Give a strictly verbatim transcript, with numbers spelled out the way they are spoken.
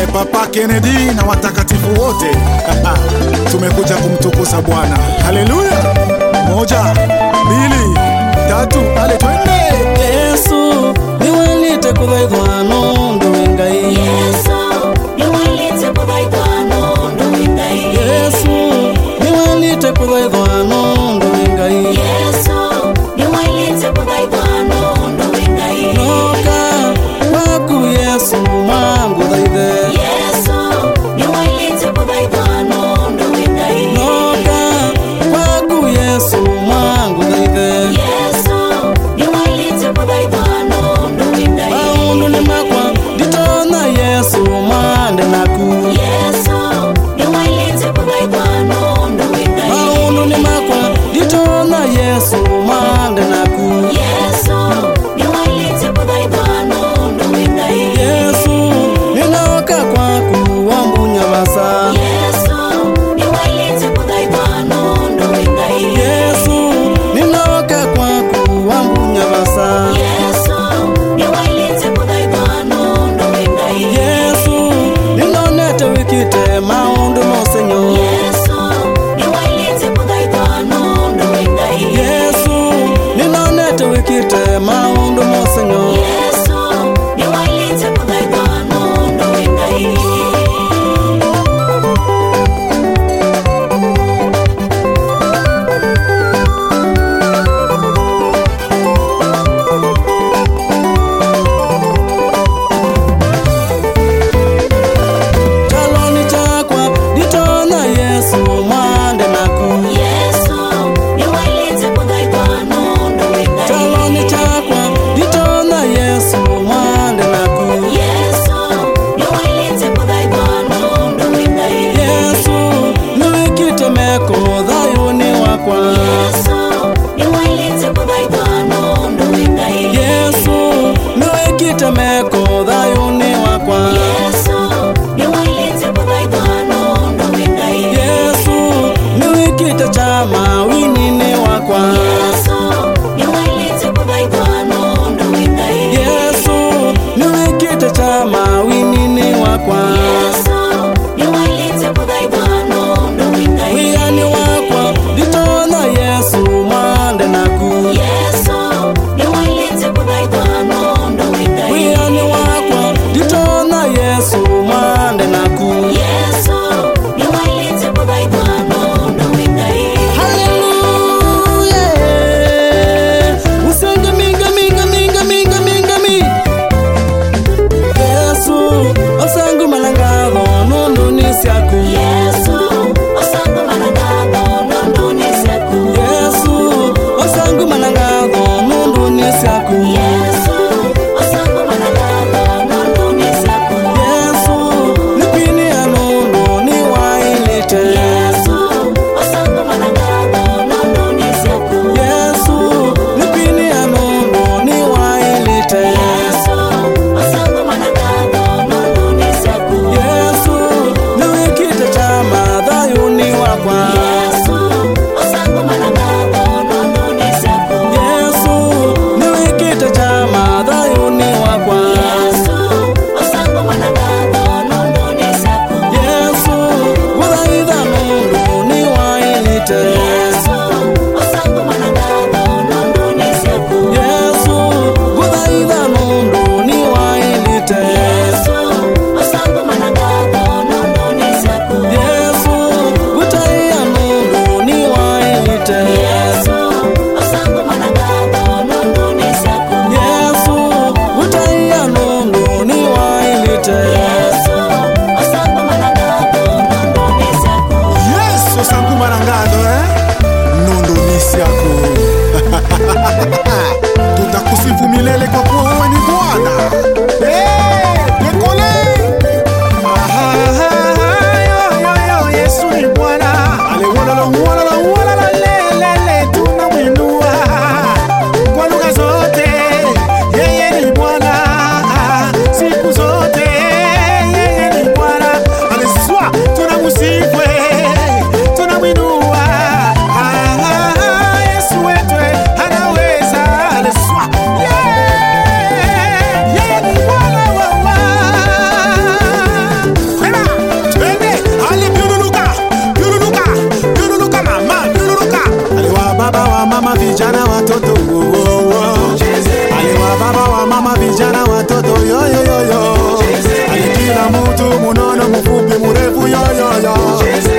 naye Papa Kennedy na watakatifu wote. Tumekuja kumtukuza Bwana. Haleluya! Moja, mbili, tatu, ale twende. Yesu niwalite kuthaithwano nduwengai. Yesu niwalite kuthaithwano nduwengai. Yesu niwalite kuthaithwano nduwengai. Yesu niwalite kuthaithwano nduwengai. Noka waku Yesu mangu thaithe. Yesu niwalite kuthaithwano nduwengai. Noka waku Yesu mangu thaithe. Yesu niwalite kuthaithwano nduwengai. Maundu ni makwa nditona Yesu mande naku. Yesu niwalite kuthaithwano nduwengai. Maundu ni makwa nditona Yesu mande naku. Yesu niwalite kuthaithwano nduwengai. Yesu ninoka kwaku wambunya basa. Yesu niwalite kuthaithwano nduwengai. Yesu ninoka kwaku wambunya basa. Yesu niwalite kuthaithwano nduwengai. Yesu ninonete wikite maundu mosenyo. Yesu niwalite kuthaithwano nduwengai. Yesu ninonete wikite maundu mosenyo. Yesu niwalite kuthaithwano nduwengai. Chaloni chakwa nditona Yesu mande naku. Yesu niwalite kuthaithwano nduwengai. Chaloni chakwa nditona Yesu mande naku. Yesu niwalite kuthaithwano nduwengai. Yesu niwikite meko thayuni wakwa. Yesu niwalite kuthaithwano nduwengai. Yesu niwikite meko thayuni wakwa. Yesu niwalite kuthaithwano nduwengai. Yesu niwikite chama winini wakwa. Yesu niwalite kuthaithwano nduwengai. Yesu niwikite chama winini wakwa. Yesu niwalite kuthaithwano nduwengai. Wiyani wakwa nditona Yesu mande naku. Yesu niwalite kuthaithwano nduwengai. Wiyani wakwa vijana watoto oh, oh, oh. Ale wa baba wa mama vijana watoto yo yo yo yo. Ale kila mtu munono mfupi mrefu yo yo yo.